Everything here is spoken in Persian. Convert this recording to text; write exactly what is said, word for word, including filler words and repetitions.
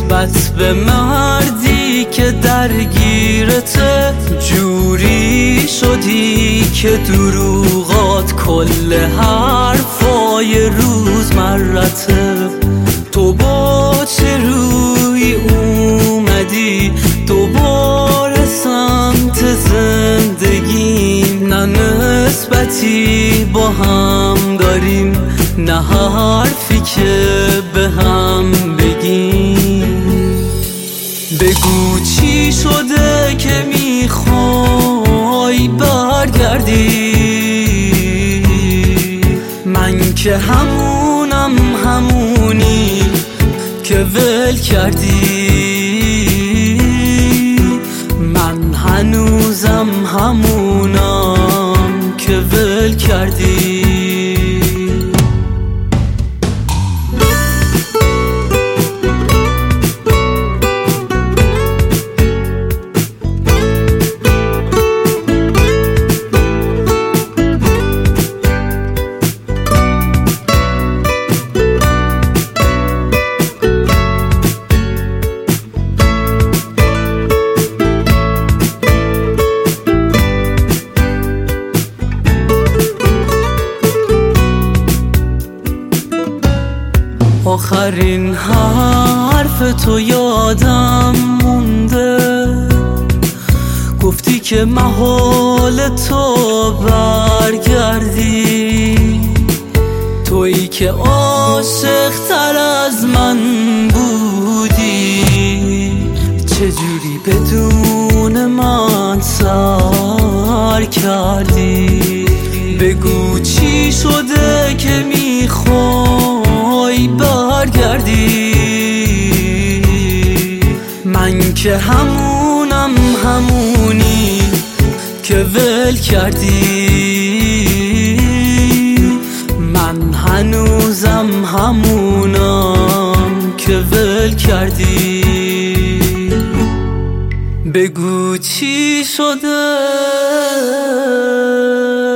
نسبت به مردی که درگیرته جوری شدی که دروغات کل حرفای روزمرته. تو با چه روی اومدی دوباره سمت زندگیم؟ نه نسبتی با هم داریم، نه حرفی که به هم بگیم. بگو چی شده که میخوای برگردی؟ من که همونم، همونی که ول کردی. من هنوزم همونم که ول کردی. آخرین حرف تو یادم مونده، گفتی که محال تو برگردی. تویی که عاشق تر از من بودی، چجوری بدون من سر کردی؟ بگو چی شده که میخوای برگردی؟ من که همونم، همونی که ول کردی. من هنوزم همونم که ول کردی. بگو چی شده؟